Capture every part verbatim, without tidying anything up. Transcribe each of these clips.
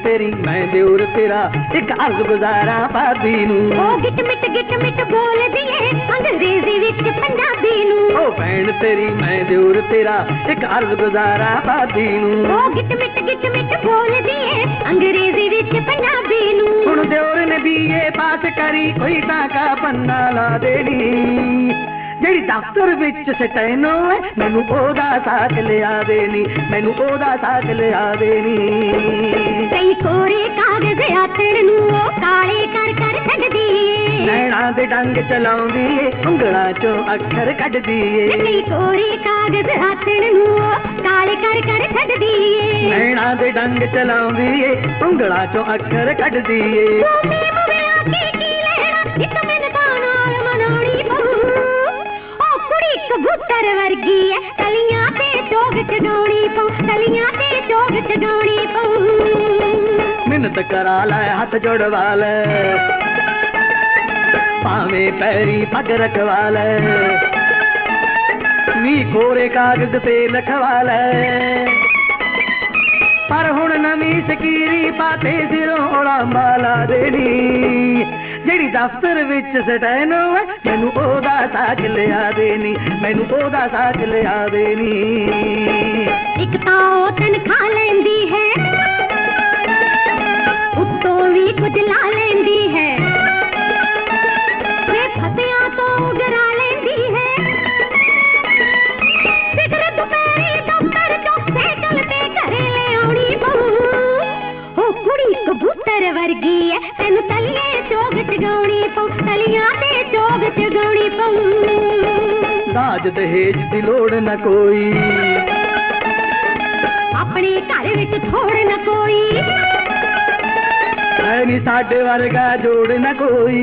तेरी मैं दिउर तेरा एक अर्ज गुजारा भाभी नू ओ गिट मिट गिट मिट बोल दिए अंग्रेजी विच पंजाबी नू ओ भैन तेरी मैं दिउर तेरा एक अर्ज गुजारा भाभी नू ओ गिट मिट गिट मिट बोल दिए अंग्रेजी विच पंजाबी नू हुण दिउर ने बीए पास करी कोई टाका पन्ना ला देनी ਜਿਹੜੀ ਦਫ਼ਤਰ ਵਿੱਚ ਸਟੈਨੋ ਹੈ ਮੈਨੂੰ ਉਹਦਾ ਸਾਥ ਲਿਆ ਦੇਣੀ ਮੈਨੂੰ ਉਹਦਾ ਸਾਥ ਲਿਆ ਦੇਣੀ ਕਈ ਕੋਰੇ ਕਾਗਜ਼ ਆਥਣ ਨੂੰ ਉਹ ਕਾਲੇ ਕਰ ਕਰ ਛੱਡਦੀ ਏ ਨੈਣਾ ਦੇ ਡੰਗ ਚਲਾਉਂਦੀ ਏ ਉਂਗਲਾਂ ਚੋਂ ਅੱਖਰ ਕੱਢਦੀ ਏ ਕਈ ਕੋਰੇ ਕਾਗਜ਼ ਆਥਣ ਨੂੰ ਉਹ ਕਾਲੇ ਕਰ ਕਰ ਛੱਡਦੀ ਏ ਨੈਣਾ ਦੇ ਡੰਗ ਚਲਾਉਂਦੀ ਏ ਉਂਗਲਾਂ ਚੋਂ ਅੱਖਰ ਕੱਢਦੀ ਏ ਮੂੰਹ ਮਿਲਾ ਕੇ ਕੀ ਲੈਣਾ ਇੱਕ ਮਿੰਟਾਂ ਨਾਲ ਮਨਾਉਣੀ ਪਊ कबूतर वर्गी है कलियां ते चोग चगाउणी पऊ कलियां ते चोग चगाउणी पऊ मिन्नत करा लै हाथ जोड़वा लै भावे पैरी पग रखवा लै नी कोरे कागज पे लिखवा लै पर हुण नवी सकीरी पाते सिरों उड़ांबा ला देनी ਜਿਹੜੀ ਦਫ਼ਤਰ ਵਿੱਚ ਸਟੈਨੋ ਹੈ ਮੈਨੂੰ ਉਹਦਾ ਸਾਥ ਲਿਆ ਦੇਣੀ ਮੈਨੂੰ ਉਹਦਾ ਸਾਥ ਲਿਆ ਦੇਣੀ ਇੱਕ ਤਾਂ ਉਹ ਤਨਖਾਹ ਲੈਂਦੀ ਹੈ ਉੱਤੋਂ ਵੀ ਕੁਝ ਲਾ ਲੈਂਦੀ ਹੈ ਤੇ ਫਤਿਆਂ ਤੋਂ ਗਰਾ ਲੈਂਦੀ ਹੈ ਸਿਗਰਟ ਦੁਪਹਿਰੇ ਦਫ਼ਤਰ ਚੋਂ ਸਾਈਕਲ ਤੇ ਘਰੇ ਲਿਆਉਣੀ ਪਊ ਉਹ ਕੁੜੀ ਕਬੂਤਰ ਵਰਗੀ ਹੈ ਤੈਨੂੰ ਤਲੀਏ ਚੋਗ ਚਗਾਉਣੀ ਪਊ ਤਲੀਆਂ ਤੇ ਚੋਗ ਚਗਾਉਣੀ ਪਊ ਦਾਜ ਦਹੇਜ ਦੀ ਲੋੜ ਨਾ ਕੋਈ ਆਪਣੇ ਘਰ ਵਿੱਚ ਥੋੜ ਨਾ ਕੋਈ ਐ ਨੀ ਸਾਡੇ ਵਰਗਾ ਜੋੜ ਨਾ ਕੋਈ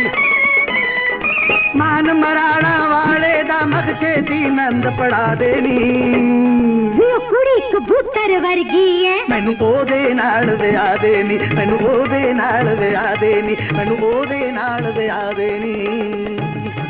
ਮਾਨ ਮਰਾਣਾ ਵਾਲੇ ਦਾ ਮਖਸ਼ੇ ਦੀ ਨੰਦ ਪੜਾ ਦੇਣੀ ਉਹ ਕੁੜੀ ਕਬੂਤਰ ਵਰਗੀ ਹੈ ਮੈਨੂੰ ਉਹਦੇ ਨਾਲ ਵਿਆਹ ਦੇਣੀ ਮੈਨੂੰ ਉਹਦੇ ਨਾਲ ਵਿਆਹ ਦੇਣੀ ਮੈਨੂੰ ਉਹਦੇ ਨਾਲ ਵਿਆਹ ਦੇਣੀ